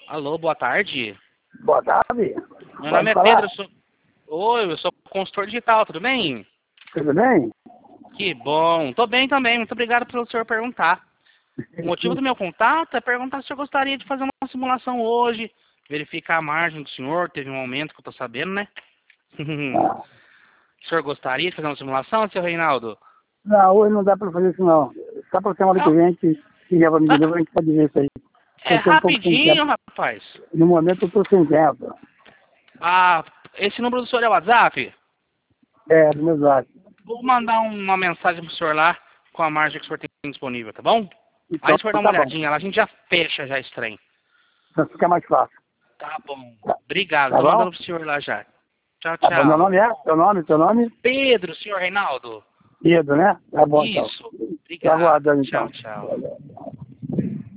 Alô, boa tarde. Boa tarde. Meu nome é Pedro, Oi, eu sou consultor digital, tudo bem? Tudo bem? Que bom. Tô bem também, muito obrigado pelo senhor perguntar. O motivo do meu contato é perguntar se o senhor gostaria de fazer uma simulação hoje, verificar a margem do senhor, teve um aumento que eu tô sabendo, né? Ah, O senhor gostaria de fazer uma simulação, seu Reinaldo? não, hoje não dá para fazer isso não. Só para semana que Não. vem a gente liga para me dizer, a gente pode ver isso aí. É Eu tô um pouco sem rapidinho, tempo. rapaz. No momento eu estou sem tempo. Ah, esse número do senhor é o WhatsApp? É, do meu lado. Vou mandar uma mensagem pro senhor lá com a margem que o senhor tem disponível, tá bom? Aí Então, o senhor dá uma tá bom. olhadinha lá, a gente já fecha já esse trem. Então fica mais fácil. Tá bom. Tá, Obrigado, tá tô bom? mandando pro senhor lá já. Tchau, Tá bom. Meu tchau. nome é? Teu nome? Pedro, senhor Reinaldo. Pedro, né? Tá bom, então. Isso. Tô Obrigado. aguardando, Tchau, então. tchau.